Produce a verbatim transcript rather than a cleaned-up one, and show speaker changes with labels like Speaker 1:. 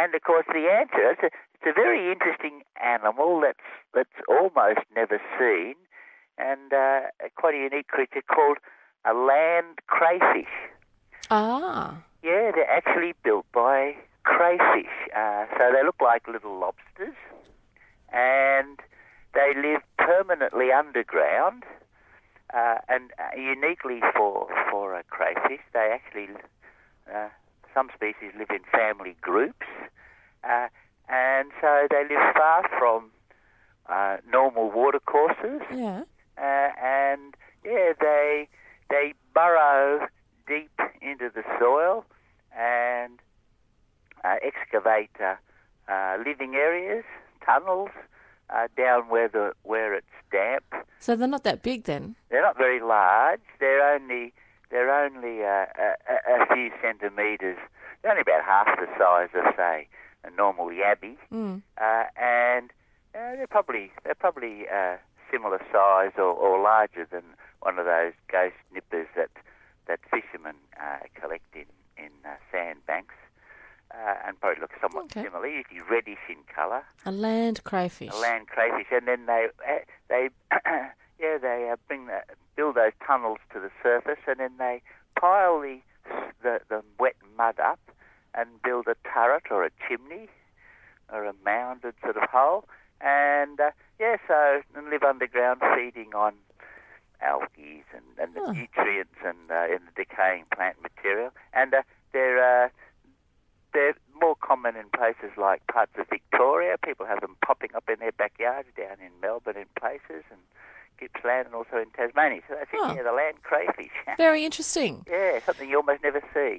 Speaker 1: and of course the answer, it's a, it's a very interesting animal that's, that's almost never seen, and uh, quite a unique creature called a land crayfish.
Speaker 2: Ah.
Speaker 1: Yeah, they're actually built by crayfish. Uh, so they look like little lobsters, and they live permanently underground. Uh, and uh, uniquely for for a crayfish, they actually uh, some species live in family groups, uh, and so they live far from uh, normal watercourses.
Speaker 2: Yeah.
Speaker 1: Uh, and yeah, they they burrow deep into the soil and uh, excavate uh, uh, living areas, tunnels uh, down where the where it's damp.
Speaker 2: So they're not that big then?
Speaker 1: They're not very large. They're only they're only uh, a, a few centimetres. They're only about half the size of, say, a normal yabby,
Speaker 2: Mm.
Speaker 1: uh, and uh, they're probably they're probably uh, similar size or, or larger than one of those ghost nippers that that fishermen uh, collect in in uh, sandbanks, uh, and probably look somewhat
Speaker 2: Okay.
Speaker 1: similar, usually reddish in colour.
Speaker 2: A land crayfish.
Speaker 1: A land crayfish, and then they uh, they yeah they uh, bring the, build those tunnels to the surface, and then they pile the, the the wet mud up and build a turret or a chimney or a mounded sort of hole, and uh, yeah, so and live underground feeding on algae and, and the
Speaker 2: Oh.
Speaker 1: nutrients and uh, in the decaying plant material, and uh, they're uh, they're more common in places like parts of Victoria. People have them popping up in their backyards down in Melbourne in places, and Gippsland, and also in Tasmania. So that's
Speaker 2: Oh.
Speaker 1: it, yeah, the land crayfish.
Speaker 2: Very interesting.
Speaker 1: Yeah, something you almost never see.